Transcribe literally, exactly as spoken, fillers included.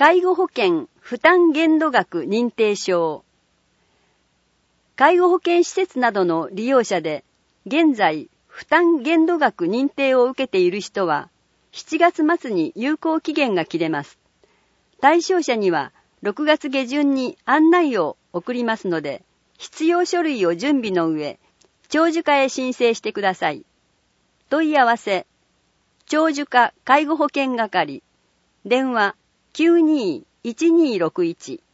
介護保険負担限度額認定証。介護保険施設などの利用者で、現在負担限度額認定を受けている人は、しちがつ末に有効期限が切れます。対象者にはろくがつ下旬に案内を送りますので、必要書類を準備の上、長寿課へ申請してください。問い合わせ、長寿課介護保険係、電話 きゅうにーいちにーろくいち